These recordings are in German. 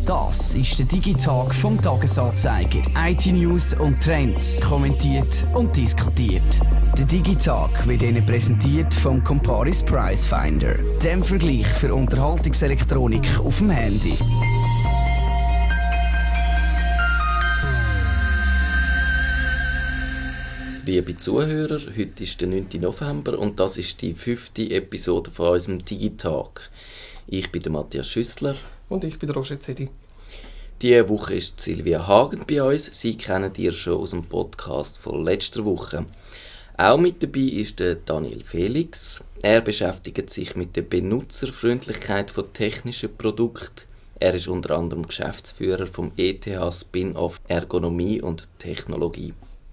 Das ist der Digitag vom Tagesanzeiger. IT-News und Trends, kommentiert und diskutiert. Der Digitag wird Ihnen präsentiert vom Comparis Pricefinder, dem Vergleich für Unterhaltungselektronik auf dem Handy. Liebe Zuhörer, heute ist der 9. November und das ist die 5. Episode von unserem Digitag. Ich bin der Matthias Schüssler. Und ich bin der Roger Zedi. Diese Woche ist Silvia Hagen bei uns. Sie kennen ihr schon aus dem Podcast von letzter Woche. Auch mit dabei ist der Daniel Felix. Er beschäftigt sich mit der Benutzerfreundlichkeit von technischen Produkten. Er ist unter anderem Geschäftsführer vom ETH Spin-off Ergonomie und Technologie.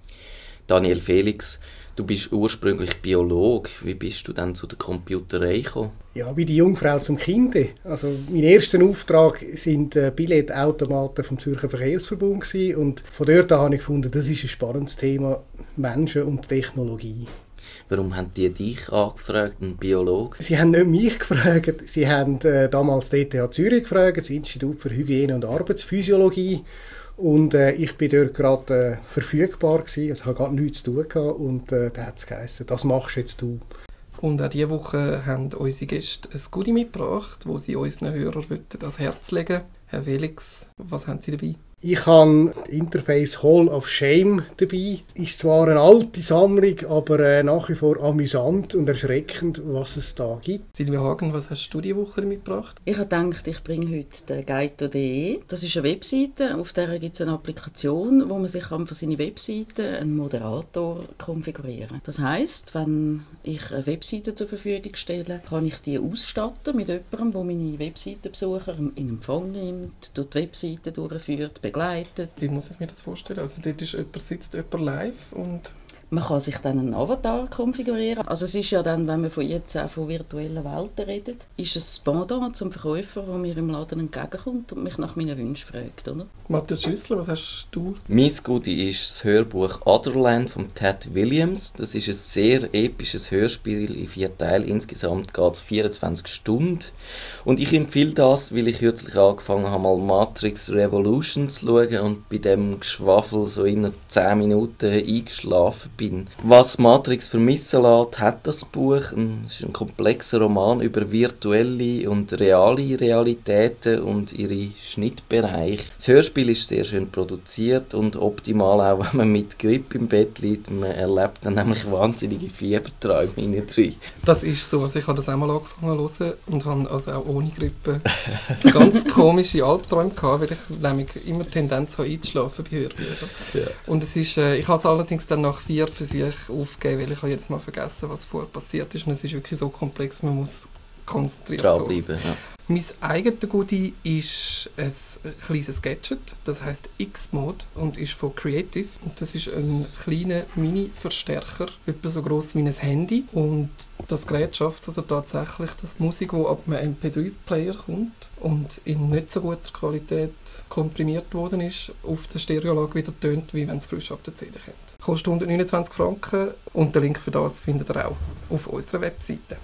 Daniel Felix, du bist ursprünglich Biologe. Wie bist du dann zu der Computerei gekommen? Ja, wie die Jungfrau zum Kinde. Also mein erster Auftrag sind Billetautomaten vom Zürcher Verkehrsverbund gewesen. Und von dort an habe ich gefunden, das ist ein spannendes Thema, Menschen und Technologie. Warum haben die dich angefragt, ein Biologe? Sie haben nicht mich gefragt, sie haben damals die ETH Zürich gefragt, das Institut für Hygiene und Arbeitsphysiologie. Und ich war dort gerade verfügbar gewesen, also ich hatte gerade nichts zu tun gehabt, und da hat es geheißen, das machst jetzt du. Und auch diese Woche haben unsere Gäste ein Goodie mitgebracht, das sie unseren Hörern ans Herz legen. Herr Felix, was haben Sie dabei? Ich habe das Interface Hall of Shame dabei. Ist zwar eine alte Sammlung, aber nach wie vor amüsant und erschreckend, was es da gibt. Silvia Hagen, was hast du diese Woche mitgebracht? Ich habe gedacht, ich bringe heute den Gaito.de. Das ist eine Webseite, auf der gibt es eine Applikation, wo man sich für seine Webseite einen Moderator konfigurieren kann. Das heisst, wenn ich eine Webseite zur Verfügung stelle, kann ich die ausstatten mit jemandem, der meine Webseitenbesucher in Empfang nimmt, durch die Webseite durchführt, begleitet. Wie muss ich mir das vorstellen? Also dort sitzt jemand live und... Man kann sich dann einen Avatar konfigurieren. Also es ist ja dann, wenn man jetzt auch von virtuellen Welten redet, ist es das Pendant zum Verkäufer, der mir im Laden entgegenkommt und mich nach meinen Wünschen fragt, oder? Matthias Schüssler, was hast du? Mein Goodie ist das Hörbuch Otherland von Ted Williams. Das ist ein sehr episches Hörspiel in 4 Teilen. Insgesamt geht es 24 Stunden. Und ich empfehle das, weil ich kürzlich angefangen habe, mal Matrix Revolution zu schauen und bei dem Geschwafel so in 10 Minuten eingeschlafen bin. Was Matrix vermissen lässt, hat das Buch. Es ist ein komplexer Roman über virtuelle und reale Realitäten und ihre Schnittbereiche. Das Hörspiel ist sehr schön produziert und optimal auch, wenn man mit Grippe im Bett liegt. Man erlebt dann nämlich wahnsinnige Fieberträume hinein drin. Das ist so. Also ich habe das einmal angefangen zu hören und habe also auch ohne Grippe ganz komische Albträume gehabt, weil ich nämlich immer Tendenz habe einzuschlafen bei Hörbüchern. Ja. Und es ist, ich habe es allerdings dann nach 4 Versuchen aufgegeben, weil ich habe jedes Mal vergessen, was vorher passiert ist. Und es ist wirklich so komplex, man muss konzentriert dranbleiben. Ja. Mein eigenes Goodie ist ein kleines Gadget, das heisst X-Mode und ist von Creative. Und das ist ein kleiner Mini-Verstärker, etwa so gross wie ein Handy. Und das Gerät schafft also tatsächlich, dass Musik, die ab einem MP3-Player kommt und in nicht so guter Qualität komprimiert worden ist, auf der Stereolage wieder tönt, wie wenn es frisch ab der CD kommt. Kostet 129 Franken und den Link für das findet ihr auch auf unserer Webseite.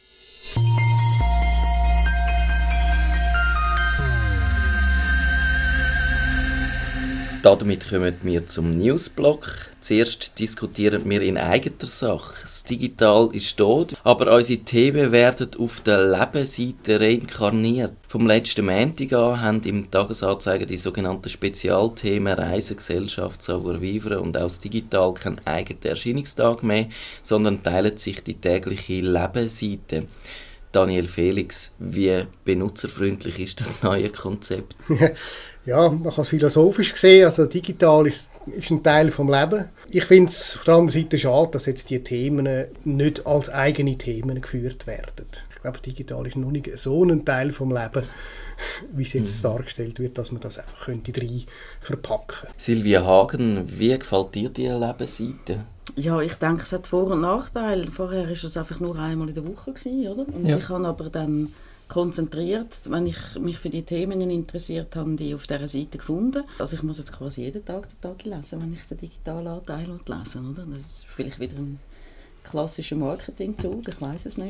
Damit kommen wir zum Newsblock. Zuerst diskutieren wir in eigener Sache. Das Digital ist tot, aber unsere Themen werden auf der Lebensseite reinkarniert. Vom letzten Montag an haben im Tagesanzeiger die sogenannten Spezialthemen Reisen, Gesellschaft, Savoir-vivre und auch das Digital keinen eigenen Erscheinungstag mehr, sondern teilen sich die tägliche Lebensseite. Daniel Felix, wie benutzerfreundlich ist das neue Konzept? Ja, man kann es philosophisch sehen, also digital ist ein Teil des Lebens. Ich finde es auf der anderen Seite schade, dass jetzt die Themen nicht als eigene Themen geführt werden. Ich glaube, digital ist noch nicht so ein Teil des Lebens, wie es jetzt dargestellt wird, dass man das einfach rein verpacken könnte. Silvia Hagen, wie gefällt dir die Lebensseite? Ja, ich denke, es hat Vor- und Nachteile. Vorher war es einfach nur einmal in der Woche, oder? Und ich habe aber dann konzentriert, wenn ich mich für die Themen interessiert habe, die auf dieser Seite gefunden. Also ich muss jetzt quasi jeden Tag den Tag lesen, wenn ich den digitalen Anteil lesen, oder? Das ist vielleicht wieder ein klassischer Marketingzug, ich weiß es nicht.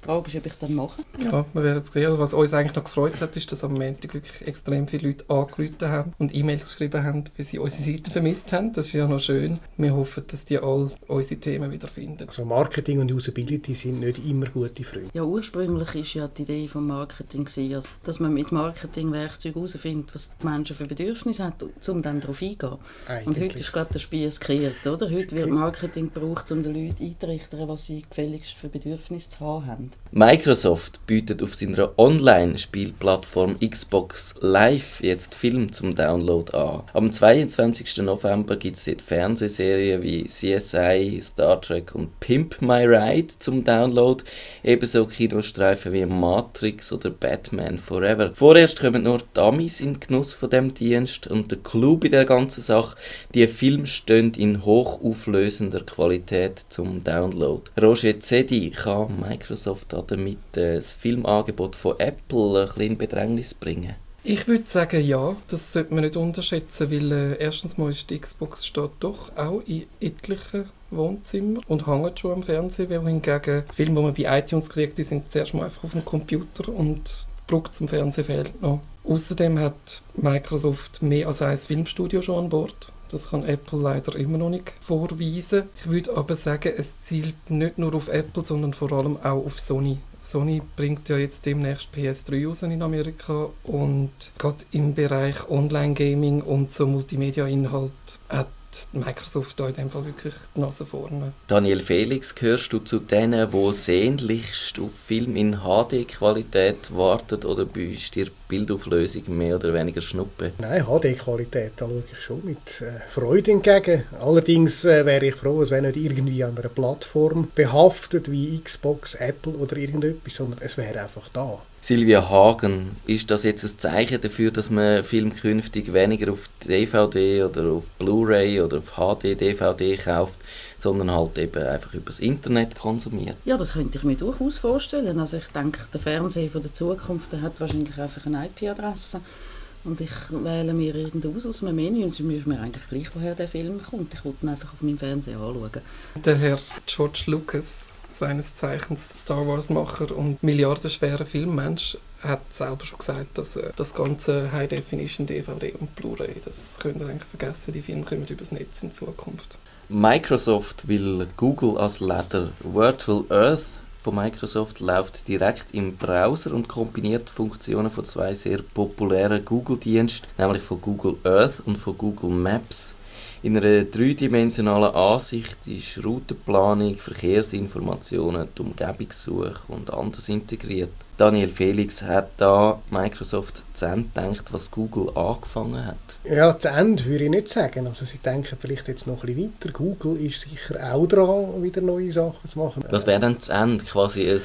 Die Frage ist, ob ich es dann mache. Ja, wir werden es sehen. Also was uns eigentlich noch gefreut hat, ist, dass am Montag wirklich extrem viele Leute angerufen haben und E-Mails geschrieben haben, weil sie unsere Seite vermisst haben. Das ist ja noch schön. Wir hoffen, dass die alle unsere Themen wiederfinden. Also Marketing und Usability sind nicht immer gute Freunde. Ja, ursprünglich war ja die Idee vom Marketing, also, dass man mit Marketingwerkzeugen herausfindet, was die Menschen für Bedürfnisse haben, um dann darauf eingehen. Und heute ist, glaube ich, der Spieß gekehrt, oder? Heute wird Marketing gebraucht, um den Leuten einzurichten, was sie gefälligst für Bedürfnisse zu haben. Microsoft bietet auf seiner Online-Spielplattform Xbox Live jetzt Film zum Download an. Am 22. November gibt es dort Fernsehserien wie CSI, Star Trek und Pimp My Ride zum Download. Ebenso Kinostreifen wie Matrix oder Batman Forever. Vorerst kommen nur die Amis in den Genuss von dem Dienst und der Clou bei der ganzen Sache, die Filme stehen in hochauflösender Qualität zum Download. Roger Zedi, kann Microsoft damit das Filmangebot von Apple ein bisschen in Bedrängnis bringen? Ich würde sagen, ja, das sollte man nicht unterschätzen, weil erstens mal ist die Xbox steht doch auch in etlichen Wohnzimmern und hängt schon am Fernsehen, weil hingegen Filme, die man bei iTunes kriegt, die sind zuerst mal einfach auf dem Computer und die Brücke zum Fernsehen fehlt noch. Außerdem hat Microsoft mehr als ein Filmstudio schon an Bord. Das kann Apple leider immer noch nicht vorweisen. Ich würde aber sagen, es zielt nicht nur auf Apple, sondern vor allem auch auf Sony. Sony bringt ja jetzt demnächst PS3 raus in Amerika und gerade im Bereich Online-Gaming und so Multimedia-Inhalt hat Microsoft da in dem Fall wirklich die Nase vorne. Daniel Felix, gehörst du zu denen, die sehnlichst auf Film in HD-Qualität warten oder bist dir Bildauflösung mehr oder weniger Schnuppe? Nein, HD-Qualität, da schaue ich schon mit Freude entgegen. Allerdings wäre ich froh, es wäre nicht irgendwie an einer Plattform behaftet wie Xbox, Apple oder irgendetwas, sondern es wäre einfach da. Silvia Hagen, ist das jetzt ein Zeichen dafür, dass man Film künftig weniger auf DVD oder auf Blu-ray oder auf HD-DVD kauft, sondern halt eben einfach übers Internet konsumiert? Ja, das könnte ich mir durchaus vorstellen. Also ich denke, der Fernseher von der Zukunft, der hat wahrscheinlich einfach eine IP-Adresse. Und ich wähle mir irgendwas aus einem Menü und es ist mir eigentlich gleich, woher der Film kommt. Ich wollte ihn einfach auf meinem Fernseher anschauen. Der Herr George Lucas, seines Zeichens Star Wars-Macher und milliardenschwerer Filmmensch, hat selber schon gesagt, dass das ganze High Definition DVD und Blu-ray, das könnt ihr eigentlich vergessen, die Filme kommen übers Netz in Zukunft. Microsoft will Google als Leder. Virtual Earth von Microsoft läuft direkt im Browser und kombiniert Funktionen von zwei sehr populären Google-Diensten, nämlich von Google Earth und von Google Maps. In einer dreidimensionalen Ansicht ist Routenplanung, Verkehrsinformationen, die Umgebungssuche und anderes integriert. Daniel Felix, hat da Microsoft zu Ende gedacht, was Google angefangen hat? Ja, zu Ende würde ich nicht sagen. Also sie denken vielleicht jetzt noch ein bisschen weiter. Google ist sicher auch dran, wieder neue Sachen zu machen. Was wäre dann zu Ende? Quasi ein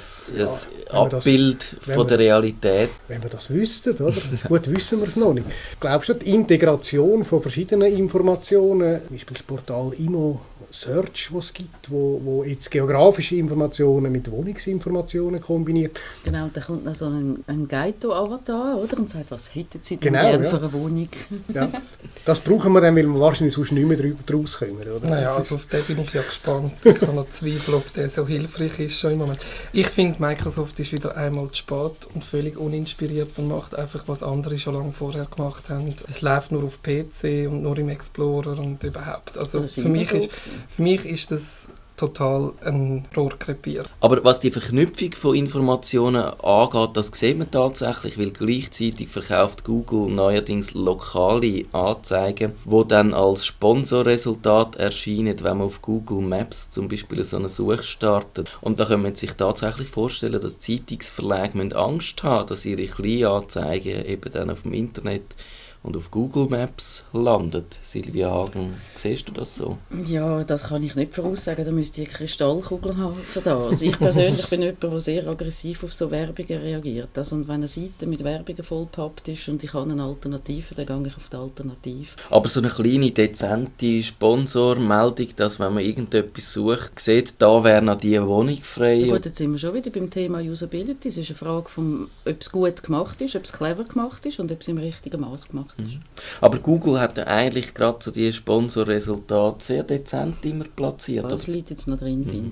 Abbild von der Realität? Wenn wir das wüssten, oder? Gut, wissen wir es noch nicht. Glaubst du, die Integration von verschiedenen Informationen, zum Beispiel das Portal Immo Search, was es gibt, wo jetzt geografische Informationen mit Wohnungsinformationen kombiniert. Genau, da kommt noch so ein Gaito-Avatar, oder? Und sagt, was hätten Sie denn gerne für eine Wohnung? Ja. Das brauchen wir dann, weil wir wahrscheinlich sonst nicht mehr draus kommen, oder? Naja, also auf den bin ich ja gespannt. Ich habe noch Zweifel, ob der so hilfreich ist schon im Moment. Ich finde, Microsoft ist wieder einmal zu spät und völlig uninspiriert und macht einfach, was andere schon lange vorher gemacht haben. Es läuft nur auf PC und nur im Explorer und überhaupt. Also für mich ist das total ein Rohrkrepierer. Aber was die Verknüpfung von Informationen angeht, das sieht man tatsächlich, weil gleichzeitig verkauft Google neuerdings lokale Anzeigen, die dann als Sponsorresultat erscheinen, wenn man auf Google Maps zum Beispiel so eine Suche startet. Und da kann man sich tatsächlich vorstellen, dass Zeitungsverlage Angst haben, dass ihre Kleinanzeigen eben dann auf dem Internet und auf Google Maps landet. Silvia Hagen, siehst du das so? Ja, das kann ich nicht voraussagen. Da müsste ich eine Kristallkugel haben für das. Ich persönlich bin jemand, der sehr aggressiv auf so Werbungen reagiert. Also, und wenn eine Seite mit Werbungen vollgepappt ist und ich habe eine Alternative, dann gehe ich auf die Alternative. Aber so eine kleine, dezente Sponsormeldung, dass wenn man irgendetwas sucht, sieht, da wäre noch die Wohnung frei. Ja gut, jetzt sind wir schon wieder beim Thema Usability. Es ist eine Frage, ob es gut gemacht ist, ob es clever gemacht ist und ob es im richtigen Maß gemacht ist. Aber Google hat ja eigentlich gerade so die Sponsorresultate sehr dezent immer platziert. Das liegt jetzt noch drin, finde ich.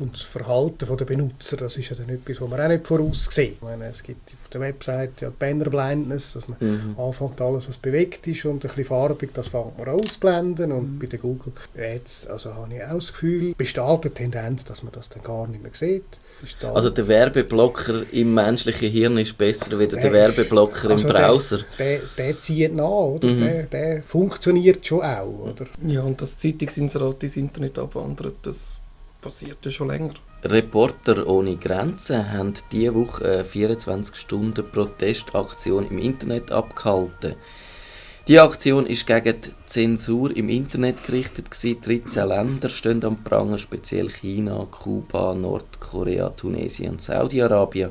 Und das Verhalten der Benutzer, das ist ja dann etwas, was man auch nicht voraussieht. Ich meine, es gibt auf der Webseite ja Banner Blindness, dass man anfängt, alles, was bewegt ist und ein bisschen farbig, das fängt man ausblenden. Und bei den Google Ads also habe ich auch das Gefühl, besteht eine Tendenz, dass man das dann gar nicht mehr sieht. Also der Werbeblocker im menschlichen Hirn ist besser als der Werbeblocker im Browser. Der zieht nach, oder? Der funktioniert schon auch, oder? Ja, und dass Zeitungsinserate ins Internet abwandern, das passiert ja schon länger. Reporter ohne Grenzen haben diese Woche eine 24-Stunden-Protestaktion im Internet abgehalten. Die Aktion ist gegen die Zensur im Internet gerichtet. 13 Länder stehen am Pranger, speziell China, Kuba, Nordkorea, Tunesien und Saudi-Arabien.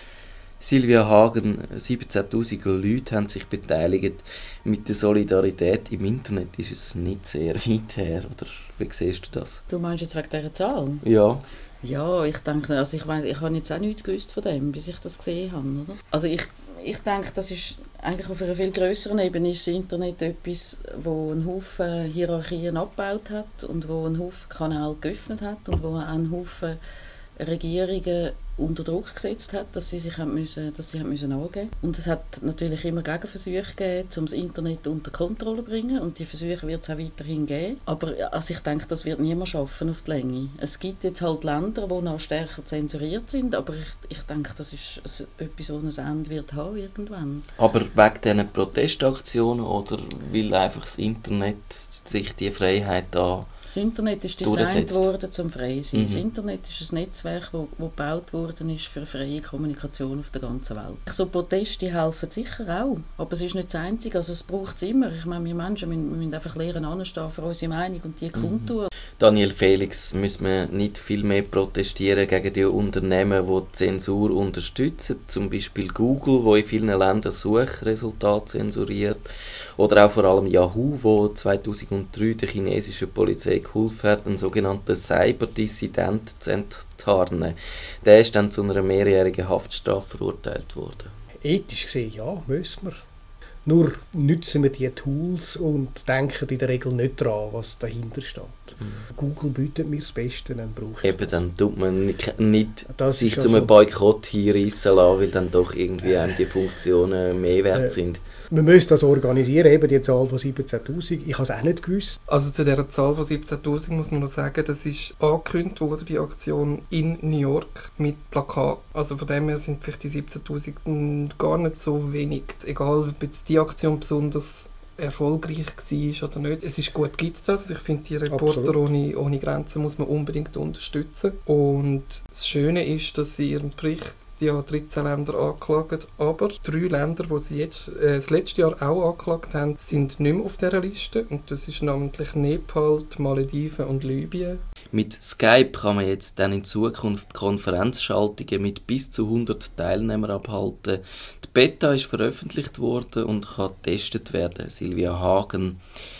Silvia Hagen, 17'000 Leute haben sich beteiligt. Mit der Solidarität im Internet ist es nicht sehr weit her, oder wie siehst du das? Du meinst jetzt wegen dieser Zahl? Ja. Ja, ich denke, also ich habe jetzt auch nichts gewusst von dem, bis ich das gesehen habe, oder? Also ich denke, das ist eigentlich auf einer viel grösseren Ebene ist das Internet etwas, wo einen Haufen Hierarchien abgebaut hat und wo einen Haufen Kanäle geöffnet hat und wo einen Haufen Regierungen unter Druck gesetzt hat, dass sie sich angeben müssen. Und es hat natürlich immer Gegenversuche gegeben, um das Internet unter Kontrolle zu bringen. Und die Versuche wird es auch weiterhin geben. Aber also ich denke, das wird niemand schaffen auf die Länge. Es gibt jetzt halt Länder, die noch stärker zensuriert sind, aber ich denke, das ist etwas, das ein Ende wird haben irgendwann. Aber wegen diesen Protestaktionen oder weil einfach das Internet sich die Freiheit da das Internet ist designt worden, zum frei zu sein. Das Internet ist ein Netzwerk, das gebaut worden ist für freie Kommunikation auf der ganzen Welt. So Proteste helfen sicher auch, aber es ist nicht das Einzige, also es braucht es immer. Ich meine, wir Menschen wir müssen einfach lernen, anstehen für unsere Meinung und die kundtun. Daniel Felix, müssen wir nicht viel mehr protestieren gegen die Unternehmen, die die Zensur unterstützen, zum Beispiel Google, wo in vielen Ländern Suchresultate zensuriert, oder auch vor allem Yahoo, wo 2003 der chinesischen Polizei geholfen hat, einen sogenannten Cyberdissident zu enttarnen. Der ist dann zu einer mehrjährigen Haftstrafe verurteilt worden. Ethisch gesehen, ja, müssen wir. Nur nutzen wir diese Tools und denken in der Regel nicht daran, was dahinter steht. Google bietet mir das Beste, dann brauche ich eben, dann tut man nicht sich also, zu einem Boykott hinreissen lassen, weil dann doch irgendwie einem die Funktionen mehr wert sind. Wir müssen das organisieren, eben die Zahl von 17'000. Ich habe es auch nicht gewusst. Also zu dieser Zahl von 17'000 muss man noch sagen, das ist angekündigt worden, die Aktion in New York mit Plakat. Also von dem her sind vielleicht die 17'000 gar nicht so wenig. Egal, ob jetzt die Aktion besonders erfolgreich war oder nicht. Es ist gut, gibt es das. Also ich finde, die Reporter ohne Grenzen muss man unbedingt unterstützen. Und das Schöne ist, dass sie ihren Bericht 13 Länder angeklagt, aber 3 Länder, die sie jetzt das letzte Jahr auch angeklagt haben, sind nicht mehr auf dieser Liste. Und das ist namentlich Nepal, die Malediven und Libyen. Mit Skype kann man jetzt dann in Zukunft Konferenzschaltungen mit bis zu 100 Teilnehmern abhalten. Die Beta ist veröffentlicht worden und kann getestet werden. Silvia Hagen,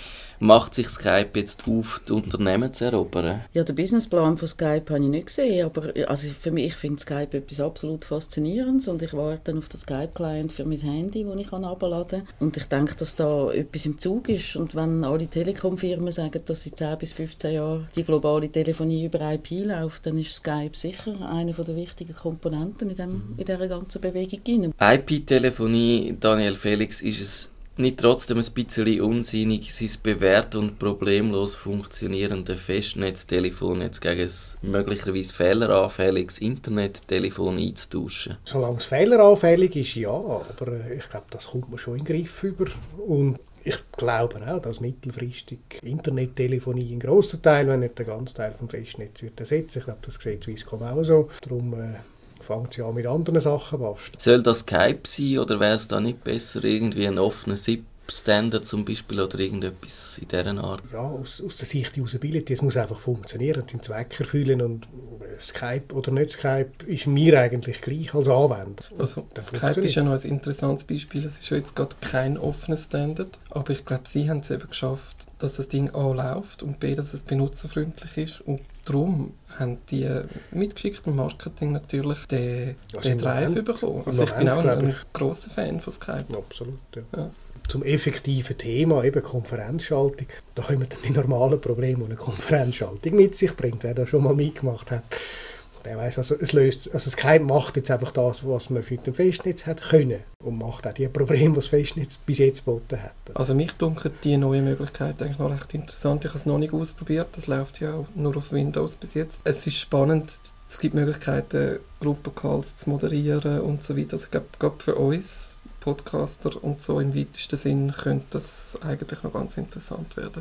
macht sich Skype jetzt auf, die Unternehmen zu erobern? Ja, den Businessplan von Skype habe ich nicht gesehen, aber also für mich, ich finde Skype etwas absolut Faszinierendes und ich warte auf den Skype-Client für mein Handy, das ich herunterladen kann. Und ich denke, dass da etwas im Zug ist und wenn alle Telekom-Firmen sagen, dass in 10 bis 15 Jahren die globale Telefonie über IP läuft, dann ist Skype sicher eine der wichtigen Komponenten in dieser ganzen Bewegung. IP-Telefonie, Daniel Felix, ist es nicht trotzdem ein bisschen unsinnig, sein bewährtes und problemlos funktionierende Festnetztelefon jetzt gegen ein möglicherweise fehleranfälliges Internettelefon einzutauschen? Solange es fehleranfällig ist, ja, aber ich glaube, das kommt man schon in den Griff über. Und ich glaube auch, dass mittelfristig Internettelefonie einen grossen Teil, wenn nicht den ganzen Teil vom Festnetz wird ersetzen. Ich glaube, das sieht Swisscom auch so. Darum fängt sie an mit anderen Sachen basteln. Soll das Skype sein oder wäre es da nicht besser irgendwie ein offener SIP-Standard zum Beispiel oder irgendetwas in dieser Art? Ja, aus der Sicht der Usability, es muss einfach funktionieren und den Zweck erfüllen und Skype oder nicht Skype ist mir eigentlich gleich als Anwender. Also Skype ist ja noch ein interessantes Beispiel, es ist ja jetzt gerade kein offener Standard, aber ich glaube, sie haben es eben geschafft, dass das Ding A läuft und B, dass es benutzerfreundlich ist und darum haben die mitgeschickten Marketing natürlich den Drive bekommen. Also ich bin auch ein grosser Fan von Skype. Absolut, ja. Zum effektiven Thema, eben Konferenzschaltung, da kommen dann die normalen Probleme, die eine Konferenzschaltung mit sich bringt. Wer da schon mal mitgemacht hat, der weiss, also Skype macht jetzt einfach das, was man für den Festnetz hat können und macht auch die Probleme, die das Festnetz bis jetzt geboten hat. Also mich dunkeln die neue Möglichkeit eigentlich noch recht interessant. Ich habe es noch nicht ausprobiert, das läuft ja auch nur auf Windows bis jetzt. Es ist spannend, es gibt Möglichkeiten, Gruppencalls zu moderieren und so weiter. Also ich glaube, gerade für uns Podcaster und so im weitesten Sinn könnte das eigentlich noch ganz interessant werden.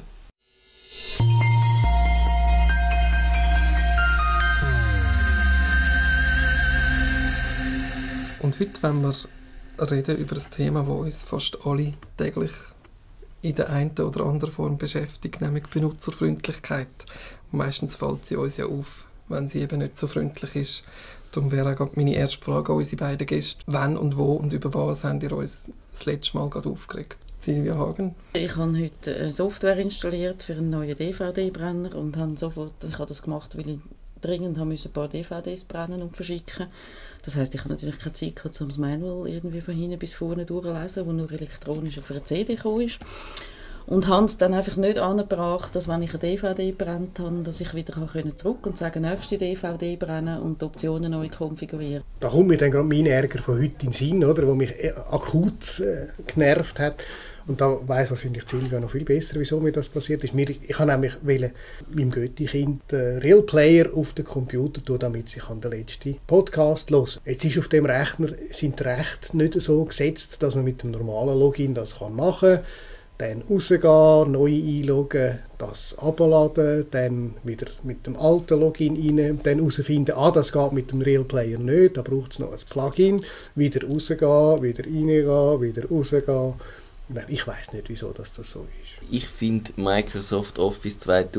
Und heute wollen wir reden über ein Thema, das uns fast alle täglich in der einen oder anderen Form beschäftigt, nämlich Benutzerfreundlichkeit. Und meistens fällt sie uns ja auf, wenn sie eben nicht so freundlich ist. Darum wäre auch meine erste Frage an unsere beiden Gäste. Wann und wo und über was habt ihr uns das letzte Mal gerade aufgeregt? Silvia Hagen? Ich habe heute eine Software installiert für einen neuen DVD-Brenner und ich habe das gemacht, weil ich dringend ein paar DVDs brennen und verschicken. Das heisst, ich habe natürlich keine Zeit gehabt, um das Manual irgendwie von hinten bis vorne durchzulesen, das nur elektronisch auf einer CD gekommen ist. Und habe es dann einfach nicht angebracht, dass wenn ich eine DVD brennt habe, dass ich wieder zurück und sagen, nächste DVD brennen und die Optionen neu konfigurieren. Da kommt mir dann gerade mein Ärger von heute in den Sinn, oder, wo mich akut genervt hat. Und da weiss wahrscheinlich Silvia noch viel besser, wieso mir das passiert ist. Ich habe nämlich meinem Götti-Kind Real Player auf den Computer tun, damit ich den letzten Podcast hören kann. Jetzt ist auf dem Rechner sind die Rechte nicht so gesetzt, dass man mit dem normalen Login das machen kann. Dann rausgehen, neu einloggen, das abladen, dann wieder mit dem alten Login rein, dann herausfinden, das geht mit dem Real Player nicht, da braucht es noch ein Plugin, wieder rausgehen, wieder reingehen, wieder rausgehen. Ich weiss nicht, wieso das so ist. Ich finde Microsoft Office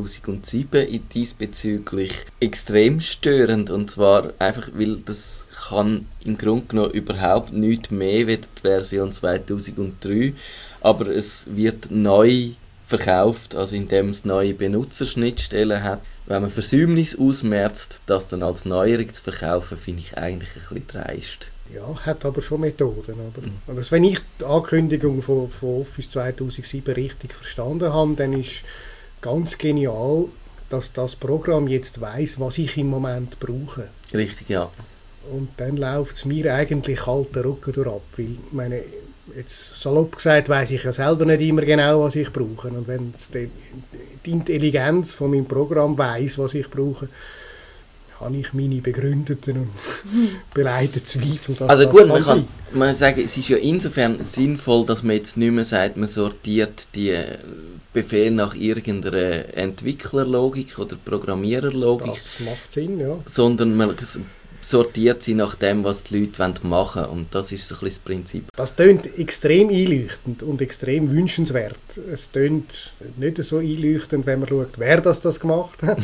2007 diesbezüglich extrem störend. Und zwar einfach, weil das kann im Grunde genommen überhaupt nichts mehr wie die Version 2003. Aber es wird neu verkauft, also indem es neue Benutzerschnittstellen hat. Wenn man Versäumnis ausmerzt, das dann als Neuerung zu verkaufen, finde ich eigentlich ein bisschen dreist. Ja, hat aber schon Methoden. Oder? Also wenn ich die Ankündigung von Office 2007 richtig verstanden habe, dann ist ganz genial, dass das Programm jetzt weiss, was ich im Moment brauche. Richtig, ja. Und dann läuft es mir eigentlich kalten Rücken durch ab, weil jetzt salopp gesagt, weiss ich ja selber nicht immer genau, was ich brauche. Und wenn die Intelligenz von meinem Programm weiss, was ich brauche, habe ich meine begründeten und beleideten Zweifel, dass also das gut, kann sein. Man kann sagen, es ist ja insofern sinnvoll, dass man jetzt nicht mehr sagt, man sortiert die Befehle nach irgendeiner Entwicklerlogik oder Programmiererlogik. Das macht Sinn, ja. Sondern man sortiert sie nach dem, was die Leute machen wollen. Und das ist so ein bisschen das Prinzip. Das tönt extrem einleuchtend und extrem wünschenswert. Es tönt nicht so einleuchtend, wenn man schaut, wer das gemacht hat.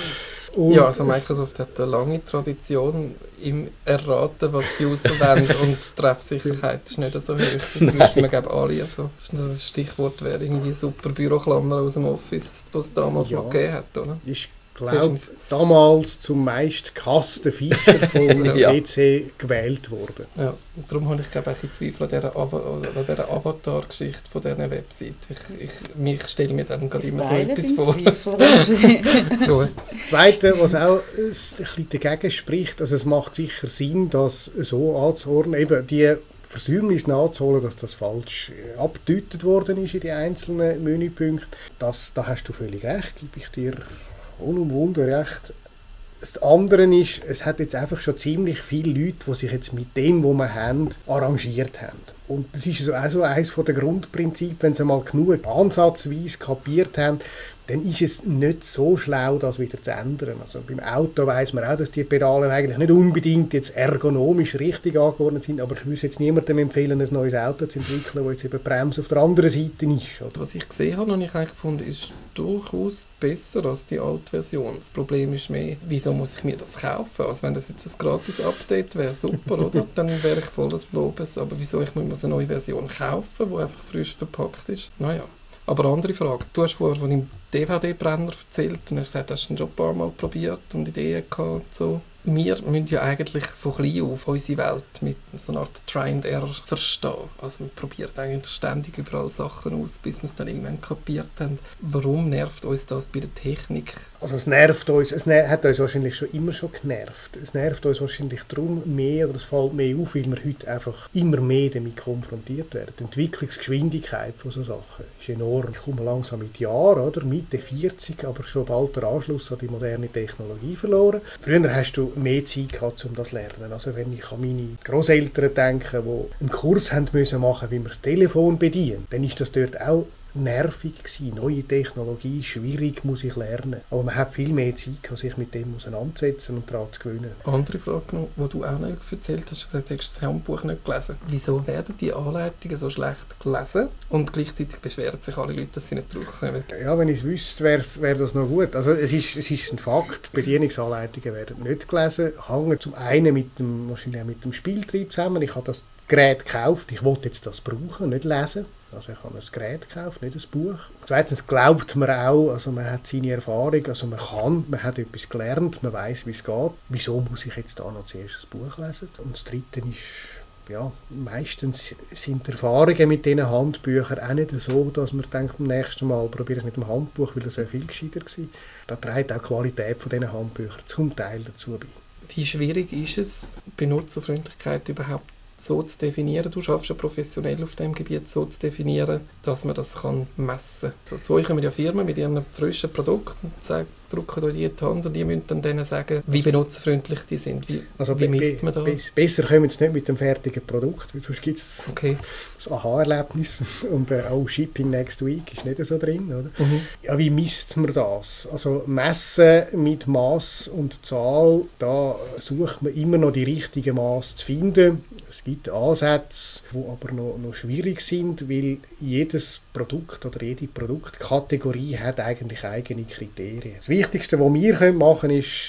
Ja, also Microsoft hat eine lange Tradition im Erraten, was die User wollen, und die Treffsicherheit ist nicht so hoch. Das wissen wir, glaube ich, alle. Also, das Stichwort wäre irgendwie super Büroklammer aus dem Office, was es damals noch gegeben hat, oder? Ich glaube, damals zum meist gehassten Feature von WC gewählt worden. Ja, und darum habe ich, glaube ich, Zweifel an dieser Avatar-Geschichte von dieser Website. Ich stelle mir dann gerade immer so etwas vor. Das Zweite, was auch ein bisschen dagegen spricht, also es macht sicher Sinn, das so anzuordnen, eben die Versäumnis nachzuholen, dass das falsch abgedeutet worden ist in die einzelnen Menüpunkte. Da hast du völlig recht, gebe ich dir unumwunden recht. Das andere ist, es hat jetzt einfach schon ziemlich viele Leute, die sich jetzt mit dem, was wir haben, arrangiert haben. Und das ist auch so eines der Grundprinzipien, wenn sie mal genug ansatzweise kapiert haben, dann ist es nicht so schlau, das wieder zu ändern. Also beim Auto weiss man auch, dass die Pedale eigentlich nicht unbedingt jetzt ergonomisch richtig angeordnet sind, aber ich würde jetzt niemandem empfehlen, ein neues Auto zu entwickeln, wo jetzt eben die Bremse auf der anderen Seite ist. Oder? Was ich gesehen habe und ich eigentlich gefunden, ist durchaus besser als die alte Version. Das Problem ist mehr, wieso muss ich mir das kaufen? Also wenn das jetzt ein Gratis-Update wäre, super, oder? Dann wäre ich voll des Lobes. Aber wieso ich muss eine neue Version kaufen, die einfach frisch verpackt ist? Naja. Aber andere Frage. Du hast vorher von deinem DVD-Brenner erzählt und hast gesagt, hast du ihn schon ein paar Mal probiert und Ideen gehabt und so. Wir müssen ja eigentlich von klein auf unsere Welt mit so einer Art Try and Error verstehen. Also man probiert eigentlich ständig überall Sachen aus, bis wir es dann irgendwann kapiert haben. Warum nervt uns das bei der Technik? Also es nervt uns, hat uns wahrscheinlich immer schon genervt. Es nervt uns wahrscheinlich darum mehr, oder es fällt mehr auf, weil wir heute einfach immer mehr damit konfrontiert werden. Die Entwicklungsgeschwindigkeit von so Sachen ist enorm. Ich komme langsam mit Jahren, oder? Mitte 40, aber schon bald der Anschluss an die moderne Technologie verloren. Früher hast du mehr Zeit gehabt, um das zu lernen. Also wenn ich an meine Großeltern denke, die einen Kurs haben müssen machen, wie man das Telefon bedient, dann ist das dort auch nervig gewesen. Neue Technologie, schwierig, muss ich lernen. Aber man hat viel mehr Zeit gehabt, sich mit dem auseinanderzusetzen und daran zu gewöhnen. Andere Frage noch, die du auch noch erzählt hast, du hast das Handbuch nicht gelesen. Wieso werden die Anleitungen so schlecht gelesen und gleichzeitig beschweren sich alle Leute, dass sie nicht draufkommen? Ja, wenn ich es wüsste, wäre das noch gut. Also es ist ein Fakt, Bedienungsanleitungen werden nicht gelesen, hängen zum einen wahrscheinlich auch mit dem Spieltrieb zusammen. Ich habe das Gerät gekauft, ich wollte jetzt das brauchen, nicht lesen. Also ich habe ein Gerät gekauft, nicht ein Buch. Zweitens glaubt man auch, also man hat seine Erfahrung, also man hat etwas gelernt, man weiß, wie es geht. Wieso muss ich jetzt da noch zuerst ein Buch lesen? Und das Dritte ist, ja, meistens sind die Erfahrungen mit diesen Handbüchern auch nicht so, dass man denkt, beim nächsten Mal probiere es mit dem Handbuch, weil das ja viel gescheiter war. Da trägt auch die Qualität von diesen Handbüchern zum Teil dazu bei. Wie schwierig ist es, Benutzerfreundlichkeit überhaupt so zu definieren? Du schaffst ja professionell auf diesem Gebiet so zu definieren, dass man das messen kann. So, zu euch kommen ja Firmen mit ihren frischen Produkten und sagen, drücken euch die in die Hand und ihr müsst dann denen sagen, wie benutzerfreundlich die sind. Wie misst man das? Besser kommen sie nicht mit dem fertigen Produkt, weil sonst gibt es das Aha-Erlebnis und Shipping next week ist nicht so drin. Oder? Ja, wie misst man das? Also messen mit Maß und Zahl, da sucht man immer noch die richtigen Maß zu finden. Es gibt Ansätze, die aber noch schwierig sind, weil jedes Produkt oder jede Produktkategorie hat eigentlich eigene Kriterien. Das Wichtigste, was wir machen können, ist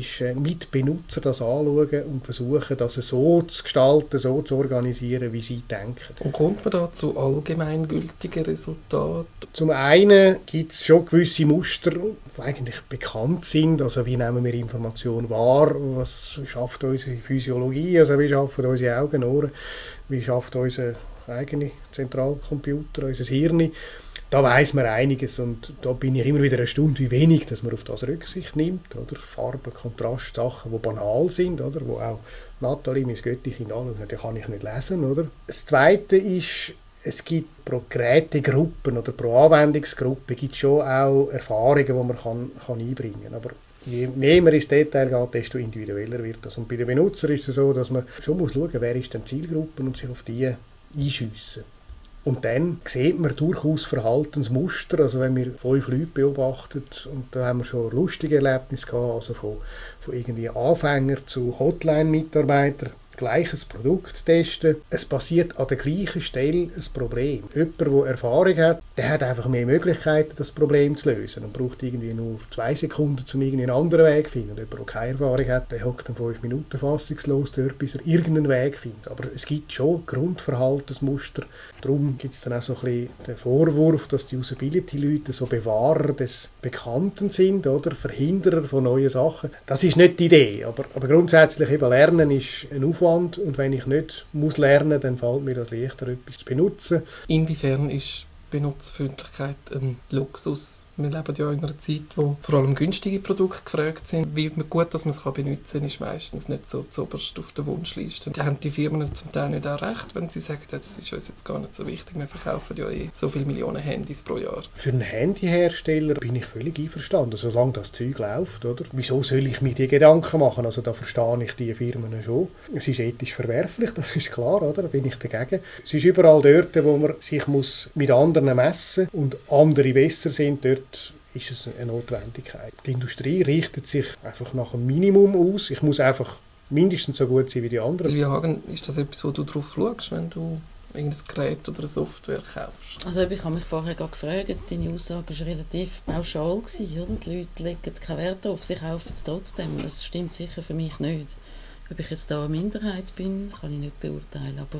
mit Benutzer das anschauen und versuchen, das so zu gestalten, so zu organisieren, wie sie denken. Und kommt man da zu allgemeingültigen Resultaten? Zum einen gibt es schon gewisse Muster, die eigentlich bekannt sind. Also wie nehmen wir Informationen wahr? Was schafft unsere Physiologie? Also wie schaffen unsere Augen, Ohren? Wie schafft unser eigener Zentralcomputer, unser Hirn? Da weiss man einiges und da bin ich immer wieder erstaunt, wie wenig dass man auf das Rücksicht nimmt. Oder? Farben, Kontrast, Sachen, die banal sind, oder? Wo auch Nathalie, mein Göttichen, anschaut, die kann ich nicht lesen. Oder? Das Zweite ist, es gibt pro Gerätegruppen oder pro Anwendungsgruppe gibt schon auch Erfahrungen, die man kann einbringen kann. Aber je mehr man ins Detail geht, desto individueller wird das. Und bei den Benutzern ist es so, dass man schon schauen muss, wer ist denn Zielgruppen und sich auf die einschiessen. Und dann sieht man durchaus Verhaltensmuster, also wenn wir 5 Leute beobachten, und da haben wir schon lustige Erlebnisse gehabt, also von irgendwie Anfänger zu Hotline-Mitarbeitern, gleiches Produkt testen. Es passiert an der gleichen Stelle ein Problem. Jemand, der Erfahrung hat, der hat einfach mehr Möglichkeiten, das Problem zu lösen und braucht irgendwie nur 2 Sekunden, um irgendwie einen anderen Weg zu finden. Und jemand, der keine Erfahrung hat, der hockt dann 5 Minuten fassungslos dort, bis er irgendeinen Weg findet. Aber es gibt schon Grundverhaltensmuster. Darum gibt es dann auch so ein bisschen den Vorwurf, dass die Usability-Leute so Bewahrer des Bekannten sind oder Verhinderer von neuen Sachen. Das ist nicht die Idee, aber grundsätzlich eben Lernen ist ein Aufwand. Und wenn ich nicht muss lernen, dann fällt mir das leichter, etwas zu benutzen. Inwiefern ist Benutzerfreundlichkeit ein Luxus? Wir leben ja in einer Zeit, wo vor allem günstige Produkte gefragt sind. Wie gut dass man es benutzen kann, ist meistens nicht so zuoberst auf der Wunschliste. Da haben die Firmen zum Teil nicht auch recht, wenn sie sagen, das ist uns jetzt gar nicht so wichtig. Wir verkaufen ja so viele Millionen Handys pro Jahr. Für einen Handyhersteller bin ich völlig einverstanden, solange das Zeug läuft. Oder? Wieso soll ich mir die Gedanken machen? Also da verstehe ich die Firmen schon. Es ist ethisch verwerflich, das ist klar, oder? Da bin ich dagegen. Es ist überall dort, wo man sich mit anderen messen muss und andere besser sind, dort ist es eine Notwendigkeit. Die Industrie richtet sich einfach nach einem Minimum aus. Ich muss einfach mindestens so gut sein wie die anderen. Silvia Hagen, ist das etwas, wo du drauf schaust, wenn du irgendein Gerät oder eine Software kaufst? Also ich habe mich vorher gerade gefragt, deine Aussage war relativ pauschal gewesen, oder? Die Leute legen keinen Wert darauf, sie kaufen es trotzdem. Das stimmt sicher für mich nicht. Ob ich jetzt da eine Minderheit bin, kann ich nicht beurteilen. Aber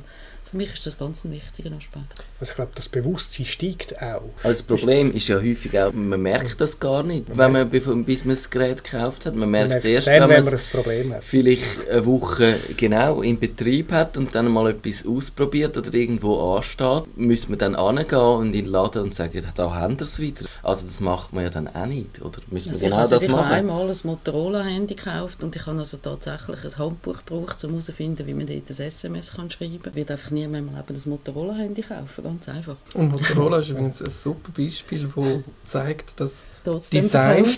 Für mich ist das ganz ein wichtiger Aspekt. Also ich glaube, das Bewusstsein steigt auch. Also das Problem ist ja häufig auch, man merkt das gar nicht, bis man das Gerät gekauft hat. Man merkt es erst, dann, wenn man ein Problem hat. Vielleicht eine Woche genau in Betrieb hat und dann mal etwas ausprobiert oder irgendwo ansteht, müssen wir dann hingehen und in den Laden und sagen, da haben wir es wieder. Also das macht man ja dann auch nicht, oder müssen wir genau das machen? Ich habe einmal ein Motorola-Handy gekauft und ich habe also tatsächlich ein Handbuch gebraucht, um herauszufinden, wie man dort ein SMS schreiben kann. Ich werde einfach nie mehr im Leben ein Motorola-Handy kaufen, ganz einfach. Und Motorola ist übrigens ein super Beispiel, das zeigt, dass Trotzdem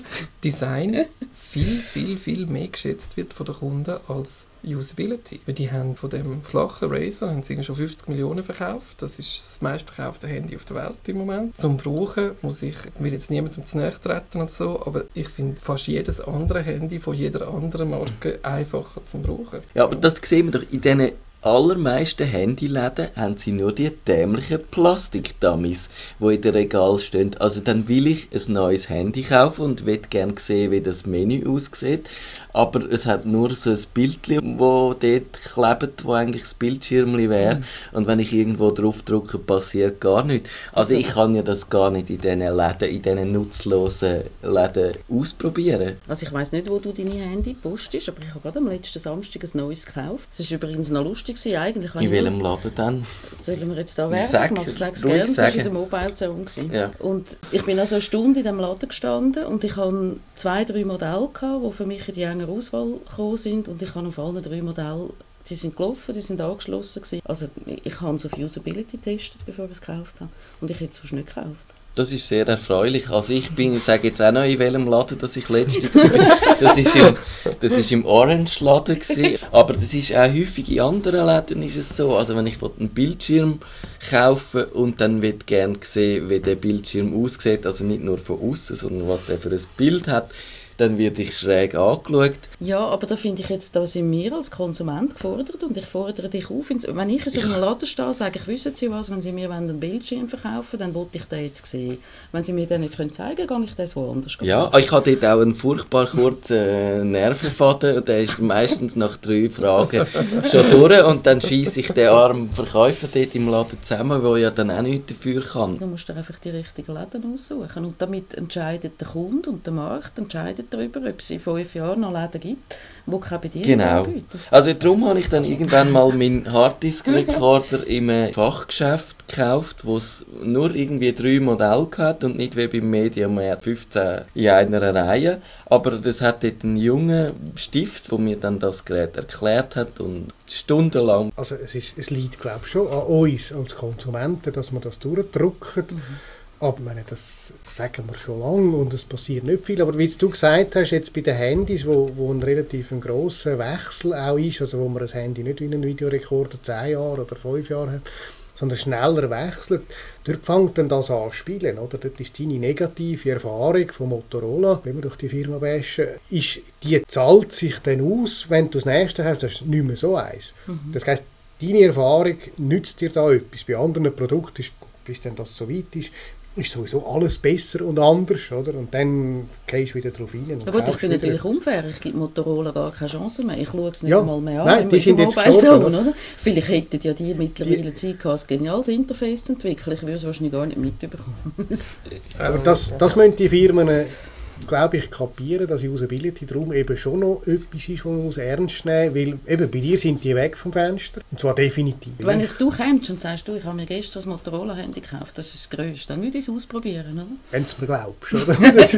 Design viel mehr geschätzt wird von den Kunden als Usability. Weil die haben von dem flachen Razer haben sie schon 50 Millionen verkauft. Das ist das meistverkaufte Handy auf der Welt im Moment. Zum Brauchen ich will jetzt niemandem zu nahe treten und so, aber ich finde fast jedes andere Handy von jeder anderen Marke einfacher zum Brauchen. Ja, aber das sehen wir doch in diesen allermeisten Handyläden haben sie nur die dämlichen Plastikdummies, die in den Regal stehen. Also dann will ich ein neues Handy kaufen und will gerne sehen, wie das Menü aussieht. Aber es hat nur so ein Bildchen, das dort klebt, wo eigentlich das Bildschirmchen wäre. Und wenn ich irgendwo drauf drücke, passiert gar nichts. Also ich kann ja das gar nicht in diesen Läden, in diesen nutzlosen Läden ausprobieren. Also ich weiss nicht, wo du deine Handy postest, aber ich habe gerade am letzten Samstag ein neues gekauft. Es war übrigens noch lustig. Eigentlich in welchem Laden dann? Sollen wir jetzt da Werbung machen? Ich sage es gerne, es war in der Mobile Zone. Ja. Und ich bin also eine Stunde in diesem Laden gestanden und ich hatte 2-3 Modelle, die für mich in die enge Auswahl gekommen sind und ich habe auf allen 3 Modellen, die sind gelaufen, die sind angeschlossen gewesen. Also ich habe es auf Usability getestet, bevor ich es gekauft habe und ich hätte es sonst nicht gekauft. Das ist sehr erfreulich. Also ich sage jetzt auch noch, in welchem Laden das ich letztens war. Das ist im Orange-Laden gewesen. Aber das ist auch häufig in anderen Läden ist es so. Also wenn ich einen Bildschirm kaufe und dann will gerne sehen, wie der Bildschirm aussieht, also nicht nur von außen, sondern was der für ein Bild hat, dann werde ich schräg angeschaut. Ja, aber da finde ich jetzt, da sind wir als Konsument gefordert und ich fordere dich auf. Wenn ich in so einem Laden stehe, sage ich, wissen Sie was, wenn Sie mir einen Bildschirm verkaufen, dann wollte ich den jetzt sehen. Wenn Sie mir den nicht zeigen können, gehe ich das woanders kaufen. Ja, ich habe dort auch einen furchtbar kurzen Nervenfaden und der ist meistens nach 3 Fragen schon durch und dann scheisse ich den armen Verkäufer dort im Laden zusammen, der ja dann auch nichts dafür kann. Du musst dir einfach die richtigen Läden aussuchen und damit entscheidet der Kunde und der Markt entscheidet darüber, ob es in 5 Jahren noch Läden gibt, die keine Bedienung anbieten. Also darum habe ich dann irgendwann mal meinen Harddisk-Recorder im Fachgeschäft gekauft, wo es nur irgendwie 3 Modelle hatte und nicht wie beim Mediamarkt 15 in einer Reihe. Aber das hat dort einen jungen Stift, der mir dann das Gerät erklärt hat und stundenlang. Also es liegt, glaube ich, schon an uns als Konsumenten, dass wir das durchdrücken. Aber ich meine, das sagen wir schon lange und es passiert nicht viel. Aber wie du gesagt hast, jetzt bei den Handys, wo ein relativ grosser Wechsel auch ist, also wo man das Handy nicht wie einen Videorekorder 10 Jahre oder 5 Jahre hat, sondern schneller wechselt, dort fängt dann das an zu spielen. Oder? Dort ist deine negative Erfahrung von Motorola, wenn wir durch die Firma bashen, die zahlt sich dann aus, wenn du das nächste hast, das ist nicht mehr so eins. Das heisst, deine Erfahrung nützt dir da etwas. Bei anderen Produkten, bis dann das so weit ist sowieso alles besser und anders, oder? Und dann gehst du wieder drauf rein. Ja gut, ich bin natürlich unfair. Ich gebe Motorola gar keine Chance mehr. Ich schaue es nicht einmal mehr an. Nein, die sind jetzt gestorben, oder? Vielleicht hätten ja die mittlerweile Zeit gehabt, ein geniales Interface zu entwickeln. Ich würde es wahrscheinlich gar nicht mitbekommen. Aber das müssen die Firmen, glaube ich, kapieren, dass Usability darum eben schon noch etwas ist, was man ernst nehmen muss, weil eben bei dir sind die weg vom Fenster, und zwar definitiv. Wenn jetzt du kommst und sagst, ich habe mir gestern das Motorola-Handy gekauft, das ist das Grösste, dann würde ich es ausprobieren, oder? Wenn du es mir glaubst, oder?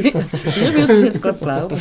Ich würde es jetzt gerade glauben.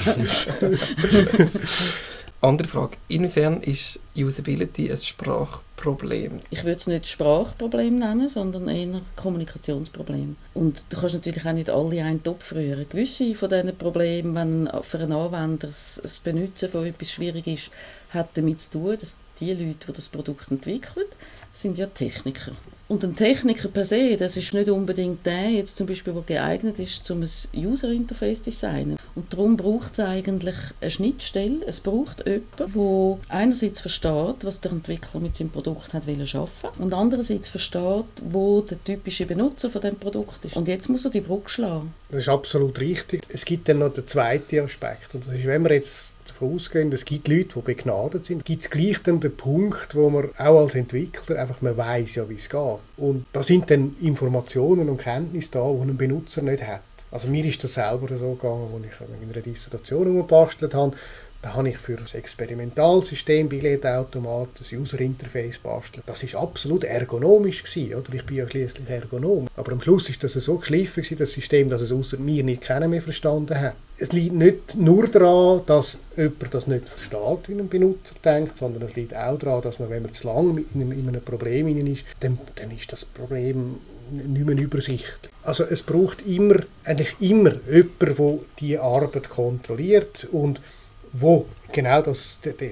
Andere Frage, inwiefern ist Usability ein Sprachproblem? Ich würde es nicht Sprachproblem nennen, sondern eher Kommunikationsproblem. Und du kannst natürlich auch nicht alle in einen Topf rühren. Gewisse von diesen Problemen, wenn für einen Anwender das Benutzen von etwas schwierig ist, hat damit zu tun, dass die Leute, die das Produkt entwickeln, sind ja Techniker. Und ein Techniker per se, das ist nicht unbedingt der, jetzt zum Beispiel, der geeignet ist, um ein User-Interface zu designen. Und darum braucht es eigentlich eine Schnittstelle. Es braucht jemanden, der einerseits versteht, was der Entwickler mit seinem Produkt hat schaffen und andererseits versteht, wo der typische Benutzer von dem Produkt ist. Und jetzt muss er die Brücke schlagen. Das ist absolut richtig. Es gibt dann noch den zweiten Aspekt. Und das ist, wenn wir jetzt davon ausgehen, es gibt Leute, die begnadet sind, gibt es gleich dann den Punkt, wo man auch als Entwickler einfach, man weiss ja, wie es geht. Und da sind dann Informationen und Kenntnisse da, die ein Benutzer nicht hat. Also mir ist das selber so gegangen, als ich in einer Dissertation gebastelt habe. Da habe ich für das Experimentalsystem Billetautomat das User-Interface bastelt. Das war absolut ergonomisch gewesen, oder? Ich bin ja schliesslich Ergonom. Aber am Schluss ist das so geschliffen gewesen, das System, dass es außer mir nicht keiner mehr verstanden hat. Es liegt nicht nur daran, dass jemand das nicht versteht, wie ein Benutzer denkt, sondern es liegt auch daran, dass man, wenn man zu lange in einem Problem ist, dann ist das Problem nicht mehr übersichtlich. Also es braucht eigentlich immer jemanden, der diese Arbeit kontrolliert und wo genau der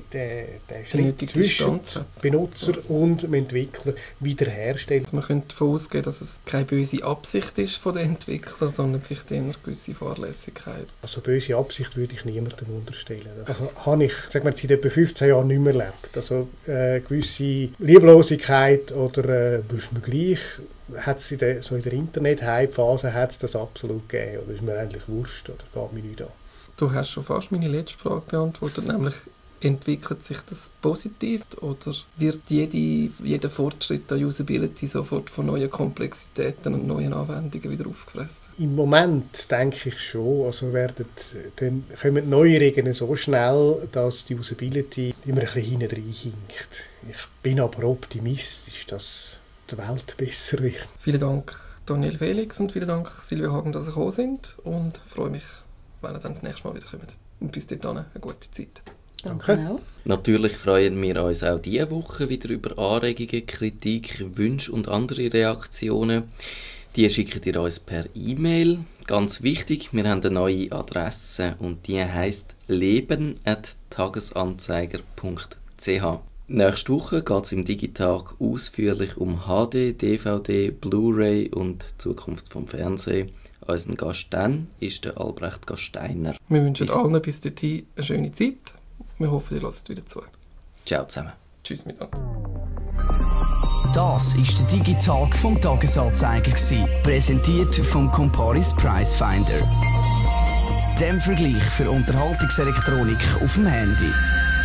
Schritt zwischen Benutzer und dem Entwickler wiederherstellt. Also man könnte davon ausgehen, dass es keine böse Absicht ist von den Entwicklern, sondern vielleicht eher eine gewisse Fahrlässigkeit. Also böse Absicht würde ich niemandem unterstellen. Also habe ich, sag mal, seit etwa 15 Jahren nicht mehr erlebt. Also gewisse Lieblosigkeit oder ist mir gleich, hat es in der Internet-Hype-Phase das absolut gegeben. Oder ist mir eigentlich wurscht oder geht mir nicht an. Du hast schon fast meine letzte Frage beantwortet, nämlich entwickelt sich das positiv oder wird jeder Fortschritt an Usability sofort von neuen Komplexitäten und neuen Anwendungen wieder aufgefressen? Im Moment denke ich schon. Also dann kommen Neuerungen so schnell, dass die Usability immer ein bisschen hinten hinkt. Ich bin aber optimistisch, dass die Welt besser wird. Vielen Dank Daniel Felix und vielen Dank Silvia Hagen, dass Sie gekommen sind und freue mich, wenn ihr dann das nächste Mal wieder kommt. Und bis dahin eine gute Zeit. Danke auch. Natürlich freuen wir uns auch diese Woche wieder über Anregungen, Kritik, Wünsche und andere Reaktionen. Die schickt ihr uns per E-Mail. Ganz wichtig, wir haben eine neue Adresse und die heisst leben@tagesanzeiger.ch. Nächste Woche geht es im Digitag ausführlich um HD, DVD, Blu-ray und die Zukunft vom Fernsehen. Unser Gast dann ist der Albrecht Gasteiner. Wir wünschen allen bis dorthin eine schöne Zeit. Wir hoffen, ihr hört wieder zu. Ciao zusammen. Tschüss miteinander. Das war der Digitag vom Tagesanzeiger, präsentiert vom Comparis Pricefinder. Dem Vergleich für Unterhaltungselektronik auf dem Handy.